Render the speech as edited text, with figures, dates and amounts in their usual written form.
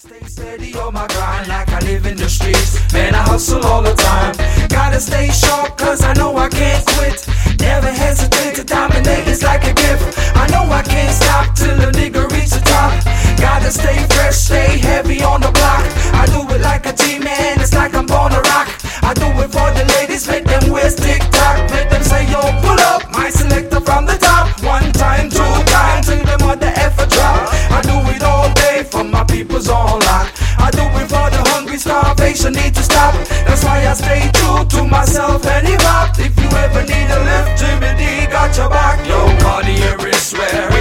Stay steady on my grind like I live in the streets. Man, I hustle all the time. Gotta stay sharp cause I know I can't quit. Never hesitate to dominate, it's like a gift. I know I can't stop till a nigga reach the top. Gotta stay fresh, stay heavy on the block. I do it like a G-man, it's like I'm born to rock. I do it for the ladies, make them waist tick-tock. Make them say, yo, pull up, my selector from the top. One time, two times, till them on the effort drop. I do it all day for my people's on lock. I do it for the hungry, starvation need to stop. That's why I stay true to myself and hip hop. If you ever need a lift, Jimmy D got your back. Yo, Cartier wristwear,